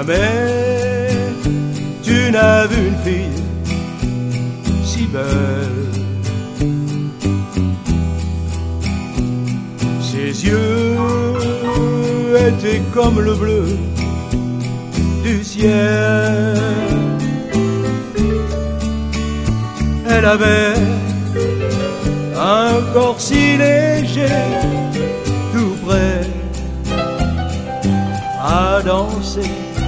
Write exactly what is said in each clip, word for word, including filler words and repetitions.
Jamais tu n'as vu une fille si belle. Ses yeux étaient comme le bleu du ciel. Elle avait un corps si léger, tout prêt à danser.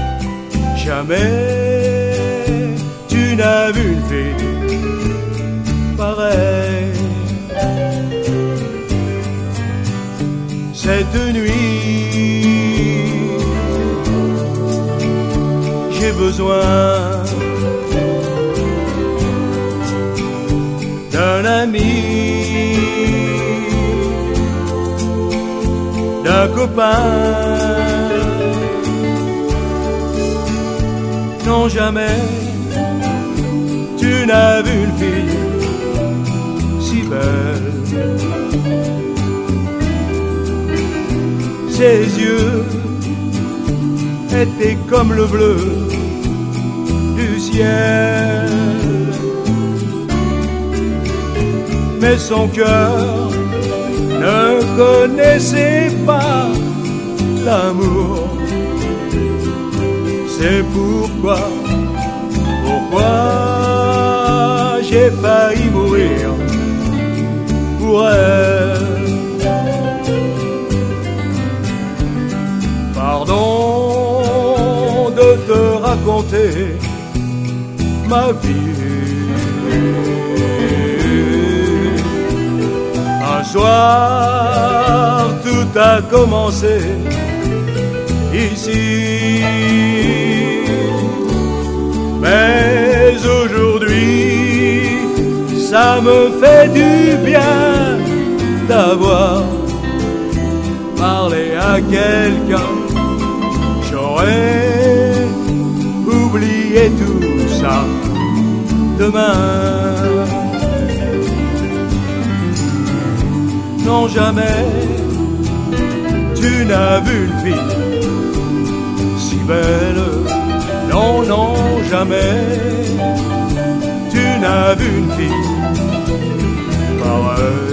Jamais tu n'as vu une fille pareille. Cette nuit, j'ai besoin d'un ami, d'un copain. Non, jamais tu n'as vu une fille si belle. Ses yeux étaient comme le bleu du ciel. Mais son cœur ne connaissait pas l'amour. C'est pourquoi, pourquoi j'ai failli mourir pour elle. Pardon de te raconter ma vie. Un soir, tout a commencé ici. Mais aujourd'hui, ça me fait du bien d'avoir parlé à quelqu'un. J'aurais oublié tout ça demain. Non, jamais tu n'as vu une fille si belle. Non, non, jamais tu n'as vu une fille pareille.